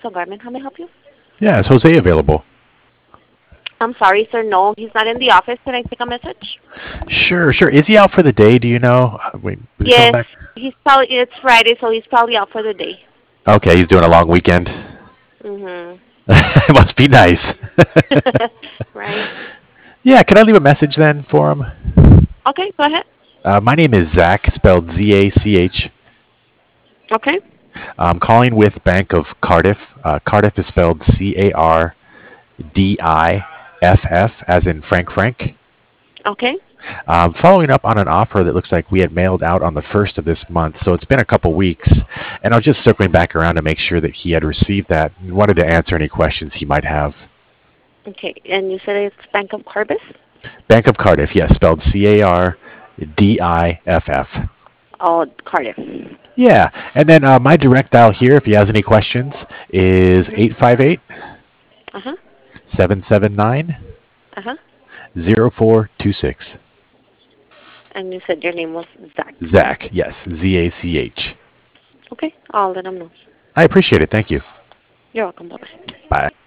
Universal Garment. How may I help you? Yeah, is Jose available? I'm sorry, sir. No, he's not in the office. Can I take a message? Sure, sure. Is he out for the day? Do you know? Wait, is he coming Yes, back? it's Friday, so he's probably out for the day. Okay, he's doing a long weekend. Mhm. It must be nice. Right. Yeah, can I leave a message then for him? Okay, go ahead. My name is Zach, spelled Z-A-C-H. Okay. I'm calling with Bank of Cardiff. Cardiff is spelled Cardiff, as in Frank Frank. Okay. Following up on an offer that looks like we had mailed out on the 1st of this month, so it's been a couple weeks, and I was just circling back around to make sure that he had received that and wanted to answer any questions he might have. Okay. And you said it's Bank of Carbis? Bank of Cardiff, yes, spelled Cardiff. Oh, Cardiff. Yeah, and then my direct dial here, if he has any questions, is Mhm. 858 Uh-huh. 779 Uh-huh. 0426. And you said your name was Zach, correct? Zach, yes, Z-A-C-H. Okay. I'll let him know. I appreciate it. Thank you. You're welcome. Bye-bye. Bye.